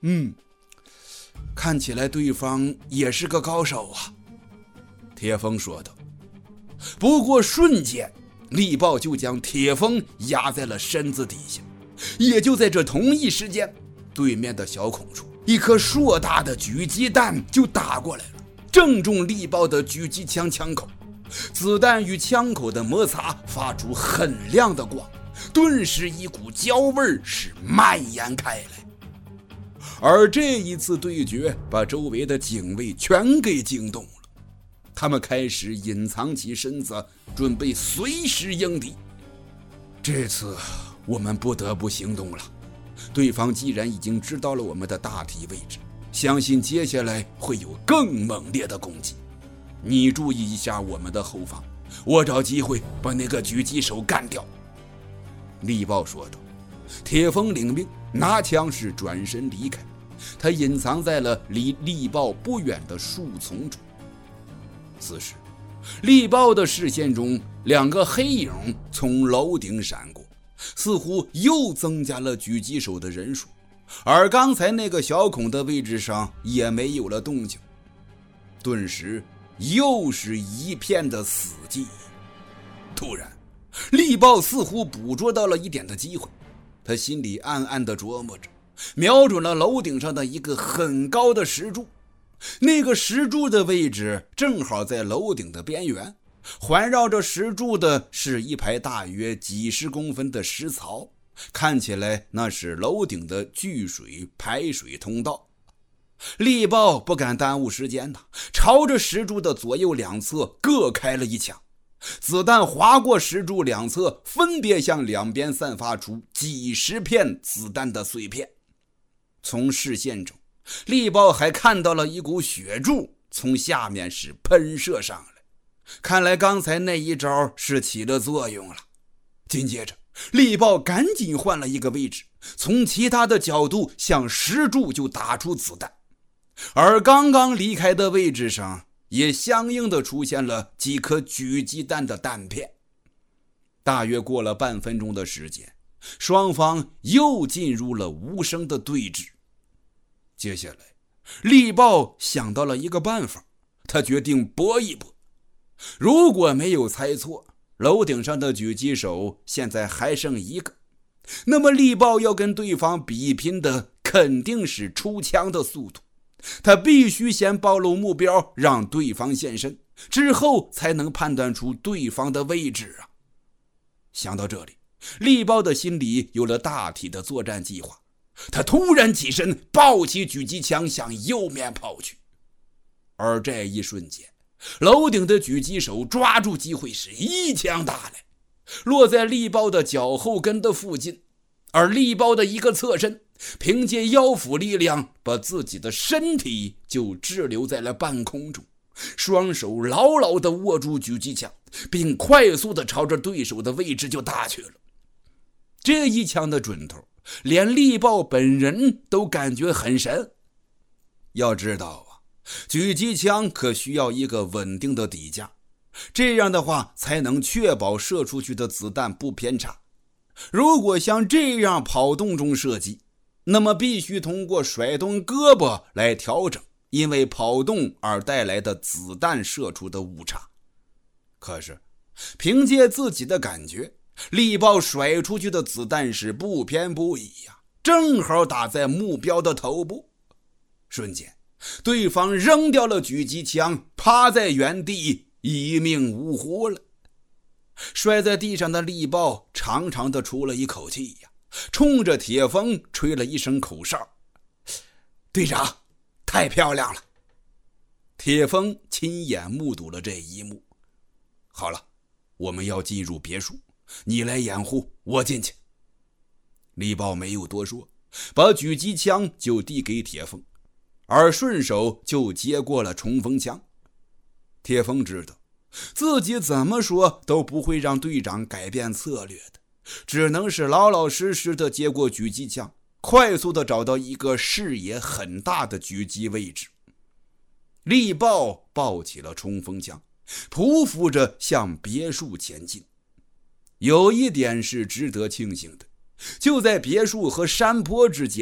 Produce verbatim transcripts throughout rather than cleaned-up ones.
嗯，看起来对方也是个高手啊，铁峰说道。不过瞬间，力豹就将铁峰压在了身子底下。也就在这同一时间，对面的小孔处，一颗硕大的狙击弹就打过来了，正中力豹的狙击枪枪口。子弹与枪口的摩擦发出很亮的光，顿时一股焦味是蔓延开来。而这一次对决把周围的警卫全给惊动了，他们开始隐藏起身子，准备随时应敌。这次我们不得不行动了，对方既然已经知道了我们的大体位置，相信接下来会有更猛烈的攻击。你注意一下我们的后方，我找机会把那个狙击手干掉。力豹说道。铁峰领命，拿枪是转身离开，他隐藏在了离力豹不远的树丛中。此时力豹的视线中，两个黑影从楼顶闪过，似乎又增加了狙击手的人数，而刚才那个小孔的位置上也没有了动静。顿时又是一片的死寂。突然力豹似乎捕捉到了一点的机会，他心里暗暗地琢磨着，瞄准了楼顶上的一个很高的石柱。那个石柱的位置正好在楼顶的边缘，环绕着石柱的是一排大约几十公分的石槽，看起来那是楼顶的聚水排水通道。力豹不敢耽误时间呐，朝着石柱的左右两侧各开了一枪，子弹划过石柱两侧，分别向两边散发出几十片子弹的碎片。从视线中，力豹还看到了一股血柱从下面是喷射上来，看来刚才那一招是起了作用了。紧接着力豹赶紧换了一个位置，从其他的角度向石柱就打出子弹，而刚刚离开的位置上也相应的出现了几颗狙击弹的弹片。大约过了半分钟的时间，双方又进入了无声的对峙。接下来力豹想到了一个办法，他决定搏一搏。如果没有猜错，楼顶上的狙击手现在还剩一个，那么力豹要跟对方比拼的肯定是出枪的速度。他必须先暴露目标，让对方现身，之后才能判断出对方的位置啊！想到这里，力豹的心里有了大体的作战计划。他突然起身，抱起狙击枪向右面跑去。而这一瞬间，楼顶的狙击手抓住机会是一枪打来，落在力豹的脚后跟的附近。而力豹的一个侧身，凭借腰腹力量把自己的身体就滞留在了半空中，双手牢牢地握住狙击枪，并快速地朝着对手的位置就打去了。这一枪的准头，连力豹本人都感觉很神。要知道啊，狙击枪可需要一个稳定的底架，这样的话才能确保射出去的子弹不偏差。如果像这样跑动中射击，那么必须通过甩动胳膊来调整因为跑动而带来的子弹射出的误差。可是凭借自己的感觉，力豹甩出去的子弹是不偏不倚呀、啊，正好打在目标的头部。瞬间，对方扔掉了狙击枪，趴在原地一命呜呼了。摔在地上的力豹长长的出了一口气呀，冲着铁峰吹了一声口哨。队长，太漂亮了！铁峰亲眼目睹了这一幕。好了，我们要进入别墅，你来掩护，我进去。力豹没有多说，把狙击枪就递给铁峰，而顺手就接过了冲锋枪。铁峰知道自己怎么说都不会让队长改变策略的，只能是老老实实的接过狙击枪，快速的找到一个视野很大的狙击位置。力豹抱起了冲锋枪，匍匐着向别墅前进。有一点是值得庆幸的，就在别墅和山坡之间，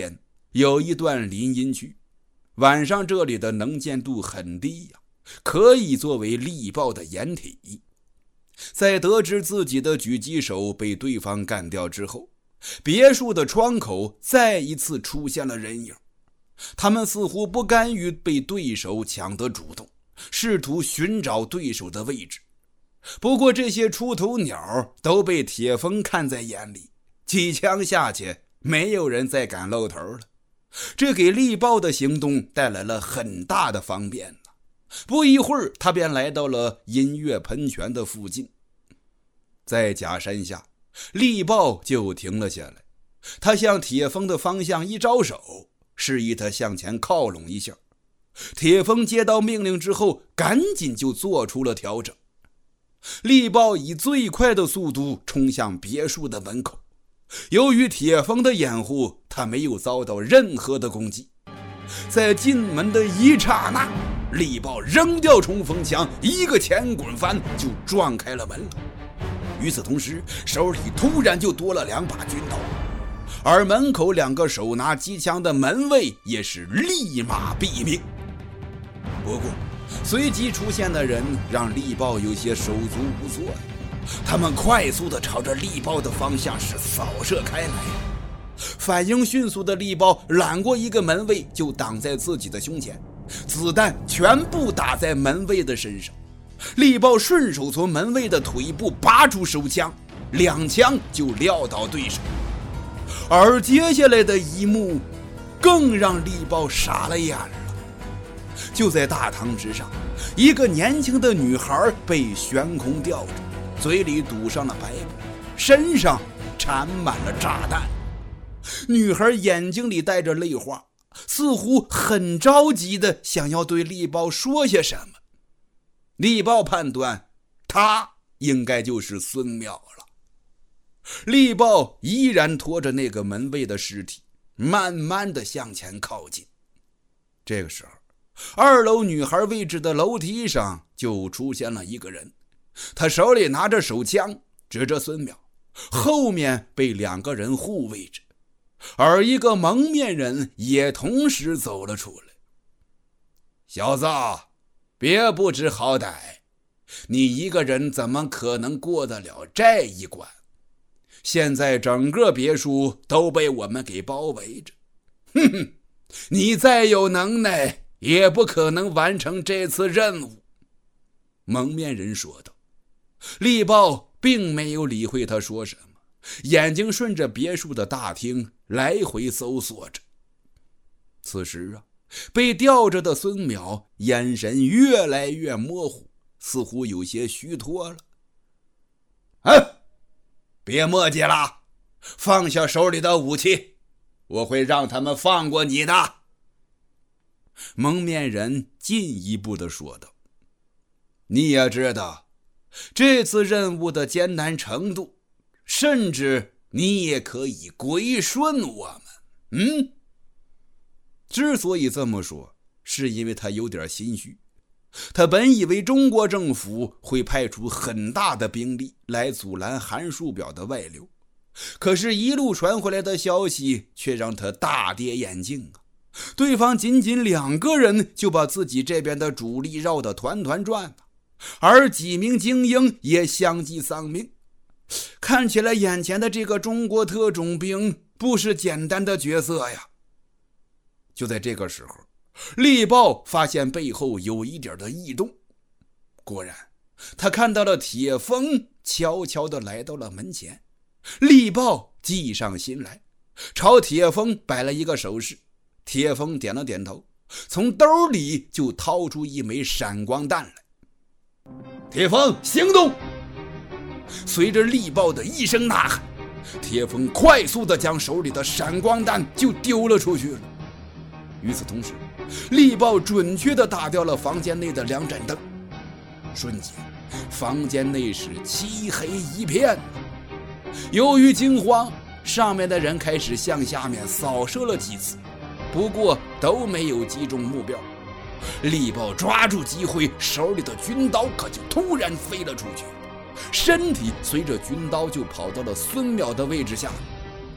有一段林荫区，晚上这里的能见度很低呀、啊，可以作为猎豹的掩体。在得知自己的狙击手被对方干掉之后，别墅的窗口再一次出现了人影，他们似乎不甘于被对手抢得主动，试图寻找对手的位置。不过这些出头鸟都被铁峰看在眼里，几枪下去，没有人再敢露头了。这给猎豹的行动带来了很大的方便。不一会儿，他便来到了音乐喷泉的附近。在假山下，猎豹就停了下来，他向铁峰的方向一招手，示意他向前靠拢一下。铁峰接到命令之后，赶紧就做出了调整。猎豹以最快的速度冲向别墅的门口，由于铁峰的掩护，他没有遭到任何的攻击。在进门的一刹那，猎豹扔掉冲锋枪，一个前滚翻就撞开了门了。与此同时，手里突然就多了两把军刀，而门口两个手拿机枪的门卫也是立马毙命。不过随即出现的人让猎豹有些手足无措呀，他们快速地朝着猎豹的方向是扫射开来。反应迅速的猎豹揽过一个门卫就挡在自己的胸前，子弹全部打在门卫的身上。猎豹顺手从门卫的腿部拔出手枪，两枪就撂倒对手。而接下来的一幕更让猎豹傻了眼了。就在大堂之上，一个年轻的女孩被悬空吊着，嘴里堵上了白布，身上缠满了炸弹。女孩眼睛里带着泪花，似乎很着急的想要对猎豹说些什么。猎豹判断他应该就是孙淼了。猎豹依然拖着那个门卫的尸体，慢慢的向前靠近。这个时候，二楼女孩位置的楼梯上就出现了一个人，他手里拿着手枪指着孙淼，后面被两个人护卫着，而一个蒙面人也同时走了出来。小子，别不知好歹，你一个人怎么可能过得了这一关？现在整个别墅都被我们给包围着，哼哼，你再有能耐也不可能完成这次任务。蒙面人说道。猎豹并没有理会他说什么，眼睛顺着别墅的大厅来回搜索着。此时啊，被吊着的孙淼眼神越来越模糊，似乎有些虚脱了。嗯，别墨迹了，放下手里的武器，我会让他们放过你的。蒙面人进一步地说道。你也知道这次任务的艰难程度，甚至你也可以归顺我们。嗯，之所以这么说，是因为他有点心虚。他本以为中国政府会派出很大的兵力来阻拦韩树表的外流，可是一路传回来的消息却让他大跌眼镜啊！对方仅仅两个人就把自己这边的主力绕得团团转，而几名精英也相继丧命。看起来眼前的这个中国特种兵不是简单的角色呀。就在这个时候，猎豹发现背后有一点的异动。果然，他看到了铁峰悄悄地来到了门前。猎豹计上心来，朝铁峰摆了一个手势。铁峰点了点头，从兜里就掏出一枚闪光弹来。铁峰，行动！随着猎豹的一声呐喊，铁峰快速地将手里的闪光弹就丢了出去了。与此同时，猎豹准确地打掉了房间内的两盏灯，瞬间房间内是漆黑一片。由于惊慌，上面的人开始向下面扫射了几次，不过都没有击中目标。猎豹抓住机会，手里的军刀可就突然飞了出去，身体随着军刀就跑到了孙淼的位置下。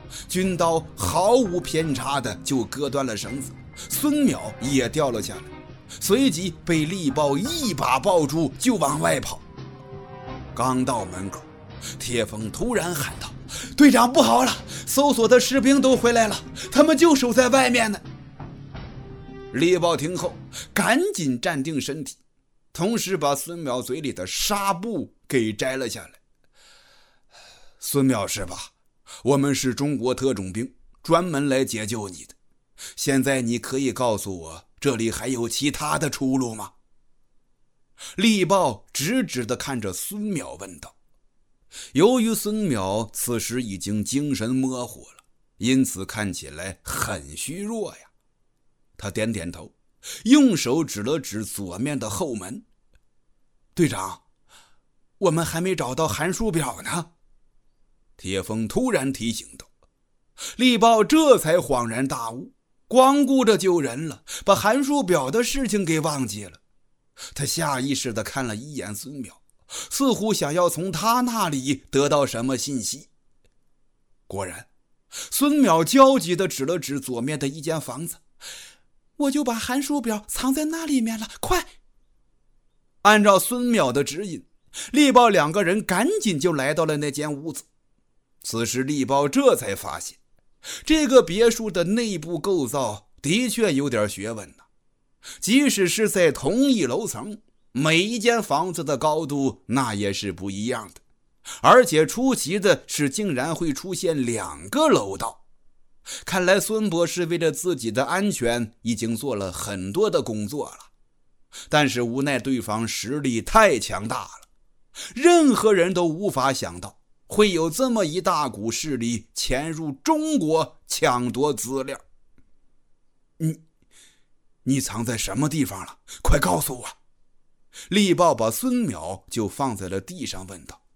军刀毫无偏差的就割断了绳子，孙淼也掉了下来，随即被力豹一把抱住就往外跑。刚到门口，铁峰突然喊道：“队长，不好了，搜索的士兵都回来了，他们就守在外面呢。”力豹听后赶紧站定身体，同时把孙淼嘴里的纱布给摘了下来。孙淼是吧？我们是中国特种兵，专门来解救你的。现在你可以告诉我，这里还有其他的出路吗？力豹直直地看着孙淼问道。由于孙淼此时已经精神模糊了，因此看起来很虚弱呀。他点点头，用手指了指左面的后门。队长，我们还没找到函数表呢。铁峰突然提醒道。力豹这才恍然大悟，光顾着救人了，把函数表的事情给忘记了。他下意识地看了一眼孙淼，似乎想要从他那里得到什么信息。果然，孙淼焦急地指了指左面的一间房子：“我就把函数表藏在那里面了，快！”按照孙淼的指引，力豹两个人赶紧就来到了那间屋子。此时力豹这才发现，这个别墅的内部构造的确有点学问呢。即使是在同一楼层，每一间房子的高度那也是不一样的，而且出奇的是竟然会出现两个楼道。看来孙博士为了自己的安全已经做了很多的工作了，但是无奈对方实力太强大了，任何人都无法想到会有这么一大股势力潜入中国抢夺资料。你你藏在什么地方了？快告诉我！力豹把孙淼就放在了地上问道。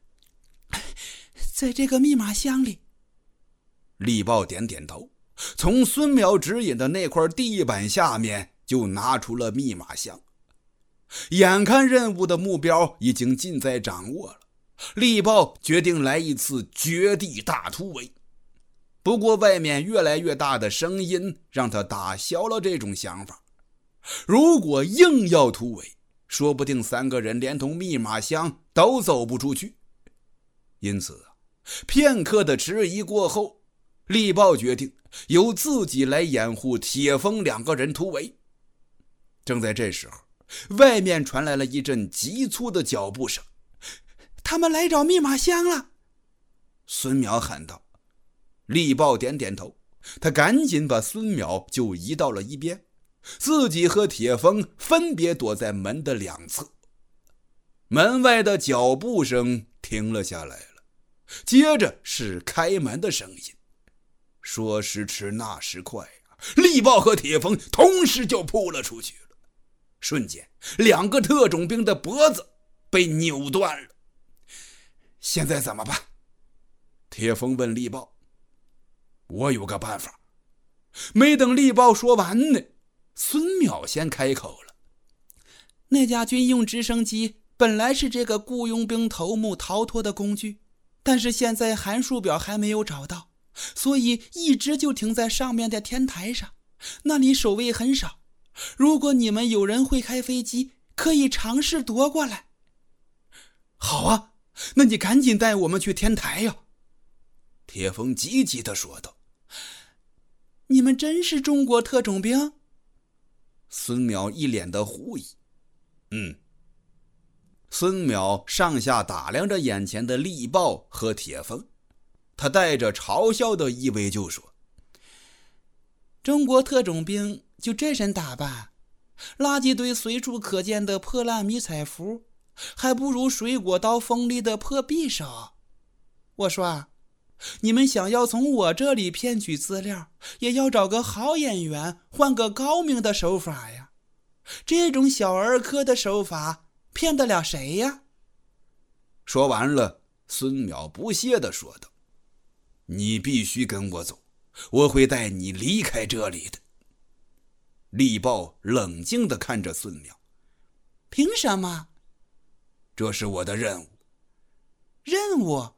在这个密码箱里。力豹点点头，从孙淼指引的那块地板下面就拿出了密码箱。眼看任务的目标已经近在掌握了，力豹决定来一次绝地大突围。不过外面越来越大的声音让他打消了这种想法。如果硬要突围，说不定三个人连同密码箱都走不出去。因此片刻的迟疑过后，力豹决定由自己来掩护铁峰两个人突围。正在这时候，外面传来了一阵急促的脚步声。他们来找密码箱了！孙淼喊道。力豹点点头，他赶紧把孙淼就移到了一边，自己和铁峰分别躲在门的两侧。门外的脚步声停了下来了，接着是开门的声音。说时迟那时快啊，力豹和铁峰同时就扑了出去了。瞬间，两个特种兵的脖子被扭断了。现在怎么办？铁峰问力豹。我有个办法。没等力豹说完呢，孙淼先开口了。那架军用直升机本来是这个雇佣兵头目逃脱的工具，但是现在函数表还没有找到，所以一直就停在上面的天台上，那里守卫很少。如果你们有人会开飞机，可以尝试夺过来。好啊，那你赶紧带我们去天台呀！铁峰急急地说道。你们真是中国特种兵？孙淼一脸的狐疑。嗯。孙淼上下打量着眼前的力豹和铁峰，他带着嘲笑的意味就说：中国特种兵就这身打扮，垃圾堆随处可见的破烂迷彩服，还不如水果刀锋利的破匕首。我说啊，你们想要从我这里骗取资料，也要找个好演员，换个高明的手法呀。这种小儿科的手法骗得了谁呀？说完了，孙淼不屑地说道：你必须跟我走，我会带你离开这里的。力豹冷静地看着孙淼。凭什么？这是我的任务。任务？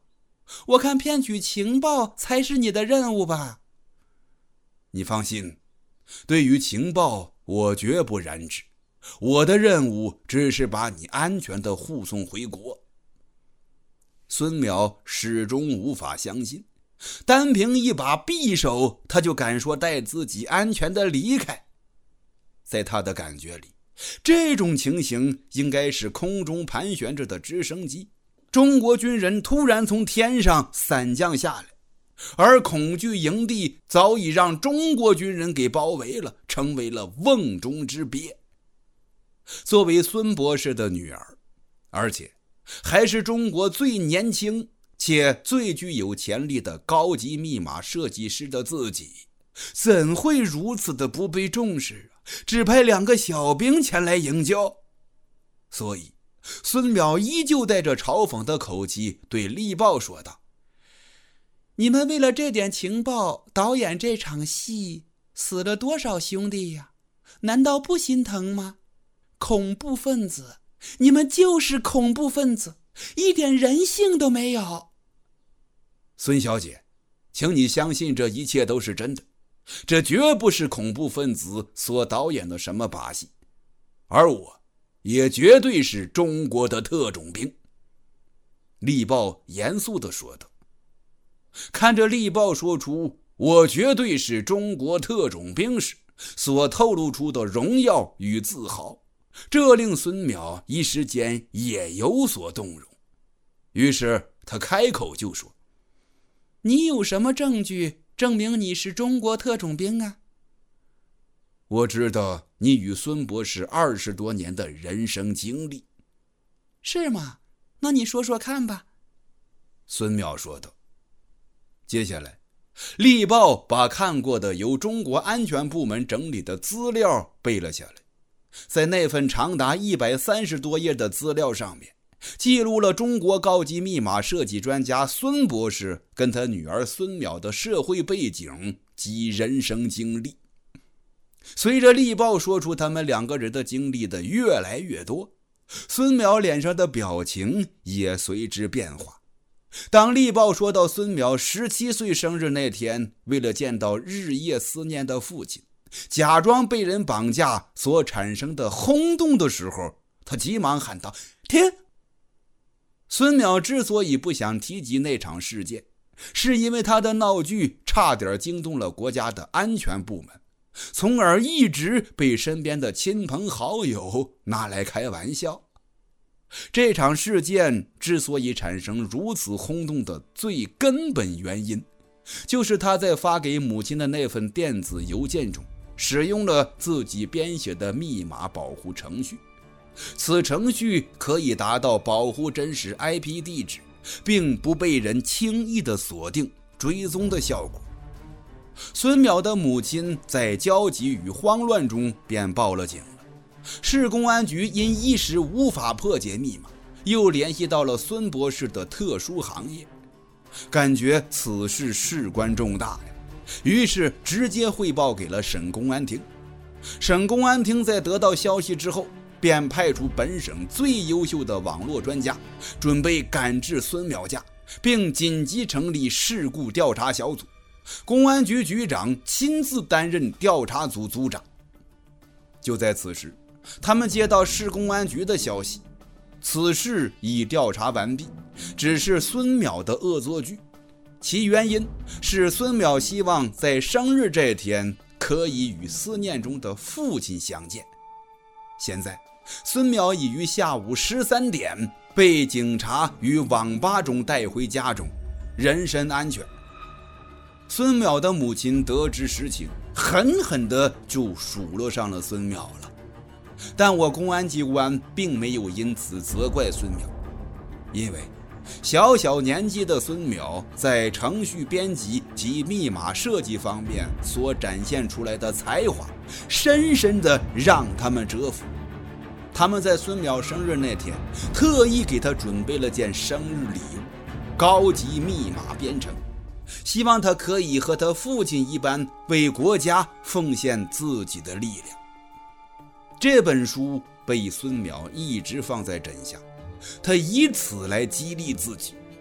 我看骗取情报才是你的任务吧？ 你放心，对于情报我绝不染指，我的任务只是把你安全地护送回国。孙淼始终无法相信，单凭一把匕首，他就敢说带自己安全地离开。在他的感觉里，这种情形应该是空中盘旋着的直升机，中国军人突然从天上伞降下来，而恐惧营地早已让中国军人给包围了，成为了瓮中之鳖。作为孙博士的女儿，而且还是中国最年轻且最具有潜力的高级密码设计师的自己，怎会如此的不被重视啊？只派两个小兵前来营救。所以孙淼依旧带着嘲讽的口气对力豹说道： 你们为了这点情报导演这场戏，死了多少兄弟呀？难道不心疼吗？恐怖分子，你们就是恐怖分子，一点人性都没有。 孙小姐，请你相信这一切都是真的，这绝不是恐怖分子所导演的什么把戏，而我也绝对是中国的特种兵。力豹严肃地说道。看着力豹说出我绝对是中国特种兵时所透露出的荣耀与自豪，这令孙淼一时间也有所动容。于是他开口就说： 你有什么证据证明你是中国特种兵啊？ 我知道你与孙博士二十多年的人生经历。 是吗？那你说说看吧。 孙淼说道。接下来力豹把看过的由中国安全部门整理的资料背了下来，在那份长达一百三十多页的资料上面，记录了中国高级密码设计专家孙博士跟他女儿孙淼的社会背景及人生经历。随着力豹说出他们两个人的经历的越来越多，孙淼脸上的表情也随之变化。当力豹说到孙淼十七岁生日那天，为了见到日夜思念的父亲，假装被人绑架所产生的轰动的时候，他急忙喊道：停！孙淼之所以不想提及那场事件，是因为他的闹剧差点惊动了国家的安全部门，从而一直被身边的亲朋好友拿来开玩笑。这场事件之所以产生如此轰动的最根本原因，就是他在发给母亲的那份电子邮件中使用了自己编写的密码保护程序。此程序可以达到保护真实 I P 地址，并不被人轻易的锁定追踪的效果。孙淼的母亲在焦急与慌乱中便报了警了。市公安局因一时无法破解密码，又联系到了孙博士的特殊行业，感觉此事事关重大呀，于是直接汇报给了省公安厅。省公安厅在得到消息之后，便派出本省最优秀的网络专家，准备赶至孙淼家，并紧急成立事故调查小组。公安局局长亲自担任调查组组长。就在此时，他们接到市公安局的消息，此事已调查完毕，只是孙淼的恶作剧。其原因是孙淼希望在生日这天可以与思念中的父亲相见。现在孙淼已于下午十三点被警察于网吧中带回家中，人身安全。孙淼的母亲得知实情，狠狠地就数落上了孙淼了。但我公安机关并没有因此责怪孙淼，因为小小年纪的孙淼在程序编辑及密码设计方面所展现出来的才华，深深地让他们折服。他们在孙淼生日那天特意给他准备了件生日礼物，高级密码编程，希望他可以和他父亲一般为国家奉献自己的力量。这本书被孙淼一直放在枕下，他以此来激励自己。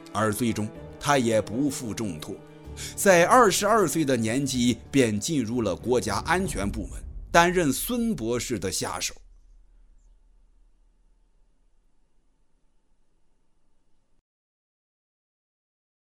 而最终他也不负重托，在二十二岁的年纪便进入了国家安全部门，担任孙博士的下手。